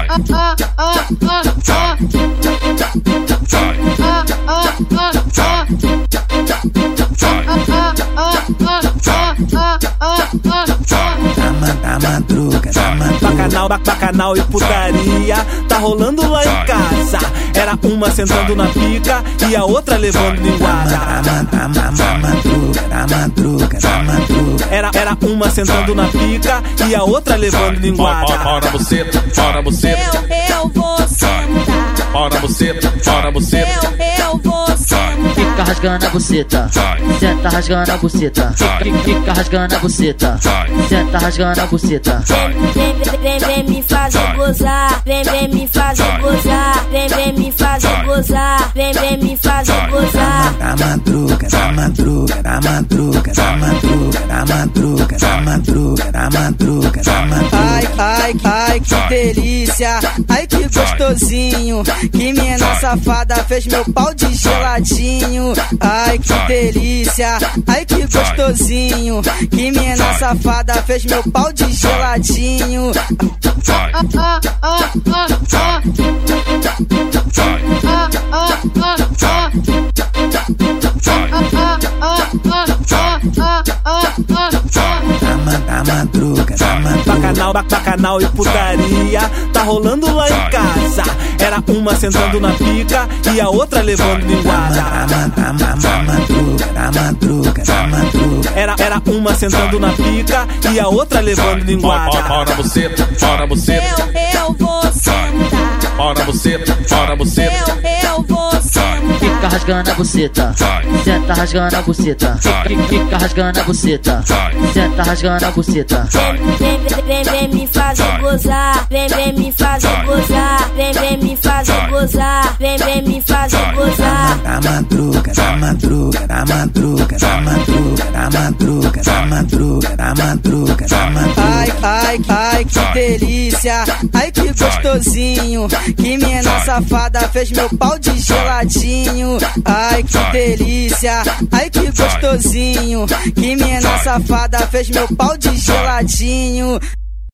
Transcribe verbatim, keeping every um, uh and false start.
madruga, da madruga. Bacanal, bacanal e putaria tá rolando lá em casa. Era uma sentando na pica e a outra levando linguada. Da madruga, da madruga, da madruga. Era, era uma sentando na pica e a outra levando linguada. Ora você, ora você. Eu, eu vou sentar. Ora você, ora você. Eu, eu vou sentar. Fica rasgando a buceta, senta rasgando a buceta. Fica rasgando a buceta, senta rasgando a buceta. Vem, vem, vem, vem me fazer gozar. Vem, vem me fazer gozar. Vem, vem me fazer gozar. Vem, vem me fazer gozar. Da madruga, da madruga, da madruga, da madruga, da madruga, da madruga, da madruga, da madruga. Ai, ai, ai, que delícia. Ai, que gostosinho. Que menina safada fez meu pau de geladinho. Ai, que delícia. Ai, que gostosinho. Que menina safada fez meu pau de geladinho. Da madruga, da madruga. Bacanal, bacanal e putaria tá rolando lá em casa. Era uma sentando na pica e a outra levando linguada. Da madruga, da madruga, da madruga. Era, era uma sentando na pica e a outra levando linguada. Ora você, ora você. Eu, eu vou sentar. Ora você, ora você. Eu, eu vou sentar. Fica rasgando a buceta, senta rasgando a buceta. Fica rasgando a buceta, senta rasgando a buceta. Vem, vem, vem, vem me fazer gozar. Vem, vem me fazer gozar. Vem, vem me fazer gozar. Vem, vem me fazer gozar. Da madruga, da madruga, da madruga, da madruga, da madruga, da madruga, da madruga, da madruga. Ai, ai, ai, que delícia. Ai, que gostosinho. Que menina safada fez meu pau de geladinho. Ai, que delícia. Ai, que gostosinho. Que menina safada fez meu pau de geladinho.